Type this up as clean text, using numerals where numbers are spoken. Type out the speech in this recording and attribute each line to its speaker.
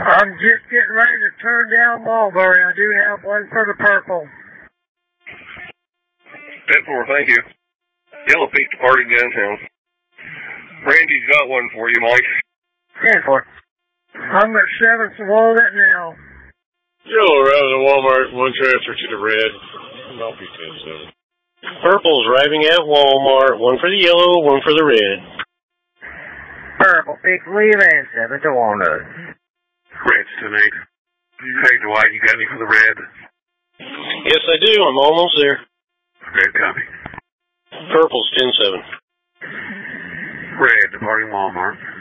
Speaker 1: I'm just getting ready to turn down Mulberry. I do have one for the purple.
Speaker 2: 10-4, thank you. Yellow Peak departing downtown. Randy's got one for you, Mike.
Speaker 1: 10-4. I'm at 7th and Walnut now.
Speaker 3: Yellow arriving at Walmart, one transfer to the red. I'll be 10-7. Purple's arriving at Walmart, one for the yellow, one for the red.
Speaker 1: Purple Peak leaving, 7th to Walnut.
Speaker 2: Red's 10-8. Hey, Dwight, you got any for the red?
Speaker 3: Yes, I do. I'm almost there.
Speaker 2: Red copy.
Speaker 3: Purple's 10-7.
Speaker 2: Red departing Walmart.